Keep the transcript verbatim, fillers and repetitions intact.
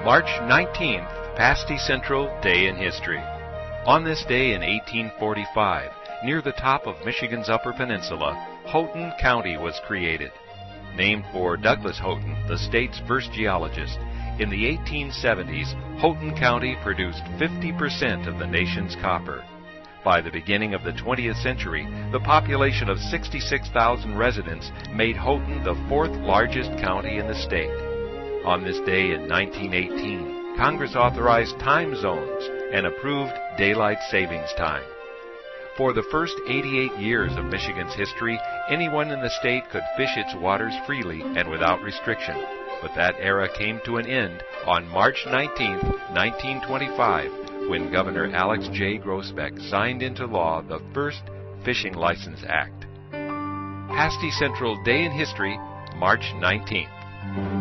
March nineteenth, Pasty Central Day in History. On this day in eighteen forty-five, near the top of Michigan's Upper Peninsula, Houghton County was created. Named for Douglas Houghton, the state's first geologist, in the eighteen seventies, Houghton County produced fifty percent of the nation's copper. By the beginning of the twentieth century, the population of sixty-six thousand residents made Houghton the fourth largest county in the state. On this day in nineteen eighteen, Congress authorized time zones and approved daylight savings time. For the first eighty-eight years of Michigan's history, anyone in the state could fish its waters freely and without restriction. But that era came to an end on March nineteenth, nineteen twenty-five, when Governor Alex J. Groesbeck signed into law the first Fishing License Act. Pasty Central Day in History, March nineteenth.